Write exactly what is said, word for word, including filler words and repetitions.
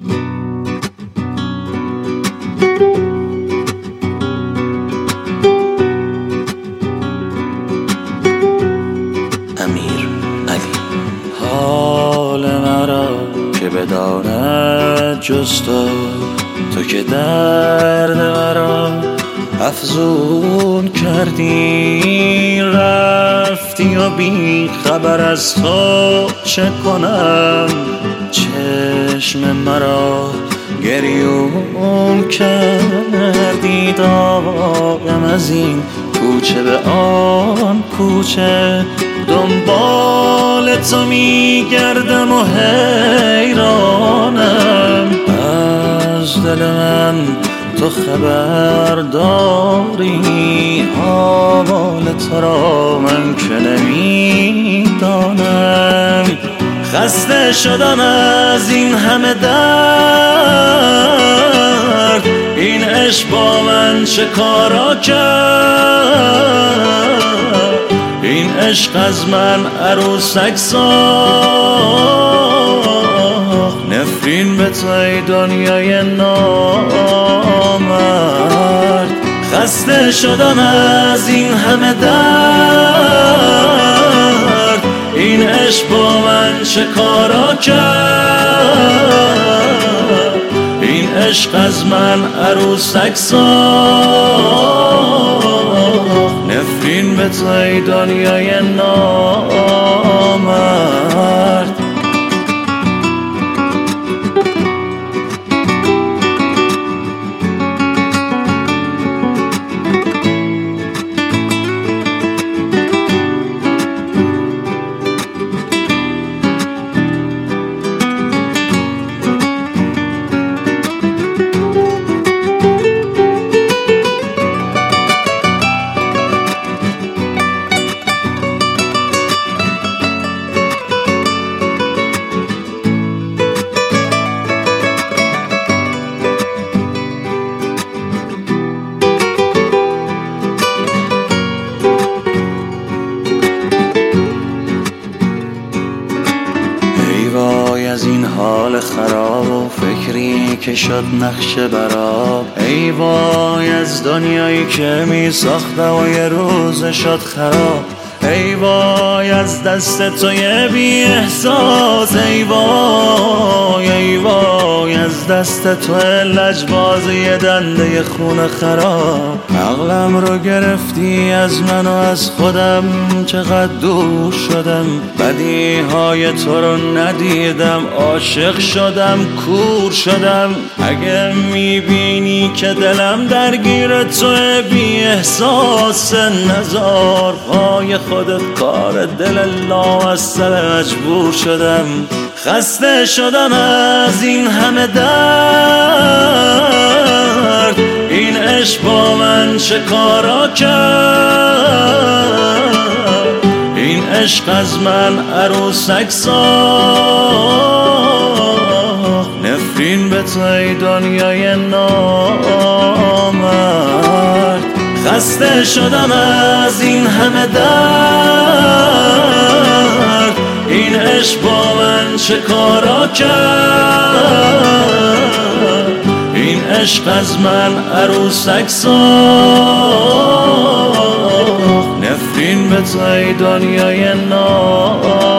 امیر علی. حال مرا که بداند جز تو، تو که درد مرا افزون کردی، رفتی و بی خبر از تو چه کنم، چشم مرا گریون کردی، داغم از این کوچه به آن کوچه، دنبال تو میگردم و حیرانم، از دل من تو خبر داری، آوال تو را من که نمیدانم، خسته شدم از این همه درد، این عشق با من چه کارا کرد، این عشق از من عروسک ساخت، نفرین به تو ای دنیای نامرد، خسته شدم از این همه درد، این عشق با من چه کارا کرد، این عشق از من عروسک ساخت، نفرین به تو ای دنیای نامرد. از این حال خراب و فکری که شد نقش براب، ای وای از دنیایی که می ساختم و یه روز شد خراب، ای وای از دست توی بی احساس، ای وای ای وای از دست تو لجباز یه دنده خون خراب، عقلم رو گرفتی از من و از خودم، چقدر دور شدم، بدی های تو رو ندیدم، عاشق شدم کور شدم، اگه میبینی که دلم درگیر تو بی احساس، نزار پای خودت کار دل لامصب، مجبور شدم، خسته شدم از این همه درد، این عشق با من چه کارا کرد، این عشق از من عروسک ساخت، نفرین به تو ای دنیای نامرد، خسته شدم از این همه درد، این عشق با من چه کارا کرد، این عشق از من عروسک ساخت، نفرین به تو ای دنیای نامرد.